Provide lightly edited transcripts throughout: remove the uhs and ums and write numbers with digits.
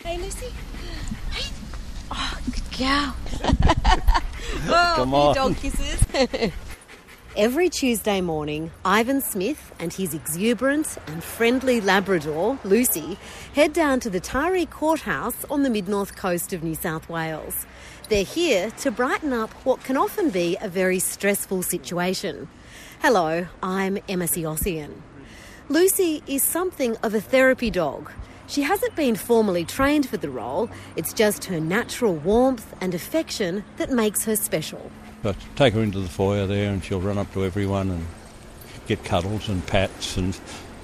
Hey, Lucy. Hey. Oh, good girl. Come on. Dog kisses. Every Tuesday morning, Ivan Smith and his exuberant and friendly Labrador, Lucy, head down to the Taree Courthouse on the mid-north coast of New South Wales. They're here to brighten up what can often be a very stressful situation. Hello, I'm Emma Siossian. Lucy is something of a therapy dog. She hasn't been formally trained for the role. It's just her natural warmth and affection that makes her special. I take her into the foyer there and she'll run up to everyone and get cuddles and pats, and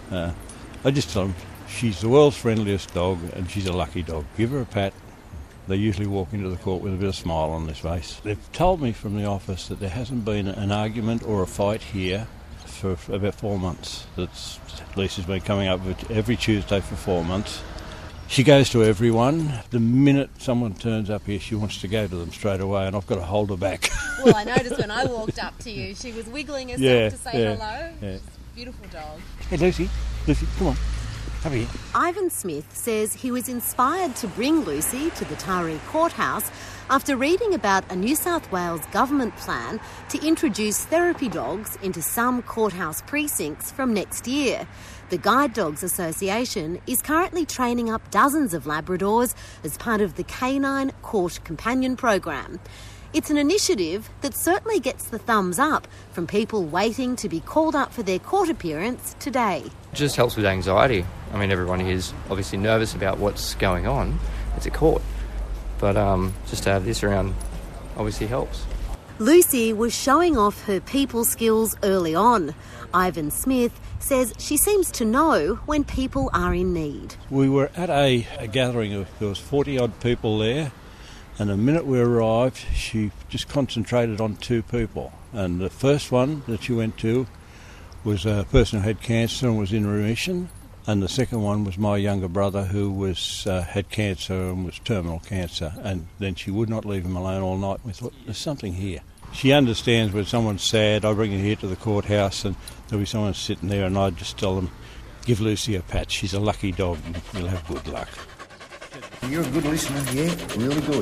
I just tell them she's the world's friendliest dog and she's a lucky dog. Give her a pat. They usually walk into the court with a bit of smile on their face. They've told me from the office that there hasn't been an argument or a fight here for about 4 months. Lisa's been coming up every Tuesday for 4 months. She goes to everyone. The minute someone turns up here, she wants to go to them straight away, and I've got to hold her back. Well, I noticed when I walked up to you, she was wiggling herself to say hello. Yeah. Beautiful dog. Hey, Lucy, come on. Come here. Ivan Smith says he was inspired to bring Lucy to the Taree Courthouse after reading about a New South Wales government plan to introduce therapy dogs into some courthouse precincts from next year. The Guide Dogs Association is currently training up dozens of Labradors as part of the Canine Court Companion Program. It's an initiative that certainly gets the thumbs up from people waiting to be called up for their court appearance today. It just helps with anxiety. I mean, everyone here is obviously nervous about what's going on. It's a court. But just to have this around obviously helps. Lucy was showing off her people skills early on. Ivan Smith says she seems to know when people are in need. We were at a gathering there was 40-odd people there, and the minute we arrived, she just concentrated on 2 people. And the first one that she went to was a person who had cancer and was in remission, and the second one was my younger brother who had cancer and was terminal cancer, and then she would not leave him alone all night. We thought, there's something here. She understands when someone's sad. I bring her here to the courthouse and there'll be someone sitting there and I just tell them, give Lucy a pat. She's a lucky dog and you'll have good luck. You're a good listener, yeah, really good.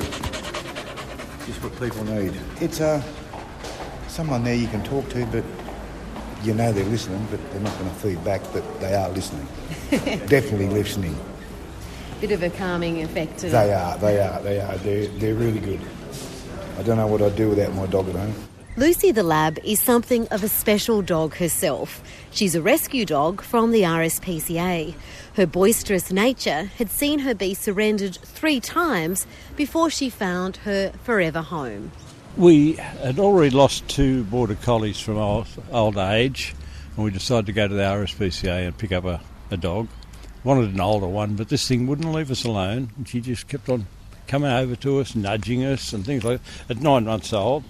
Just what people need. It's someone there you can talk to, but you know they're listening, but they're not going to feed back that they are listening. Definitely listening. Bit of a calming effect. They are. They're really good. I don't know what I'd do without my dog at home. Lucy the Lab is something of a special dog herself. She's a rescue dog from the RSPCA. Her boisterous nature had seen her be surrendered 3 times before she found her forever home. We had already lost 2 border collies from old age, and we decided to go to the RSPCA and pick up a dog. Wanted an older one, but this thing wouldn't leave us alone, and she just kept on coming over to us, nudging us and things like that, at 9 months old.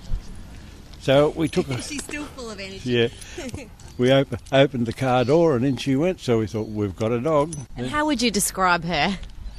So we took her. She's still full of energy. Yeah. We opened the car door and in she went, so we thought, we've got a dog. And how would you describe her?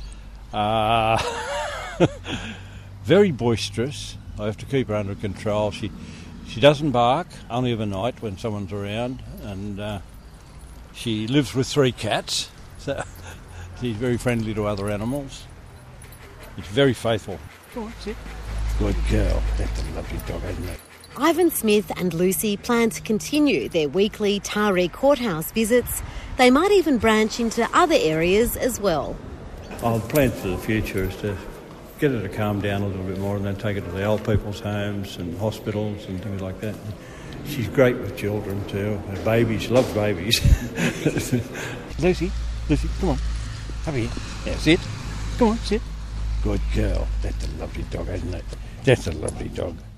Very boisterous. I have to keep her under control. She doesn't bark, only of a night when someone's around, and she lives with 3 cats, so she's very friendly to other animals. It's very faithful. Go on, sit. Good girl. That's a lovely dog, isn't it? Ivan Smith and Lucy plan to continue their weekly Taree Courthouse visits. They might even branch into other areas as well. Our plan for the future is to get her to calm down a little bit more and then take her to the old people's homes and hospitals and things like that. She's great with children too. Her babies, she loves babies. Lucy, come on. Come here. Yeah, sit. Come on, sit. Good girl. That's a lovely dog, isn't it? That's a lovely dog.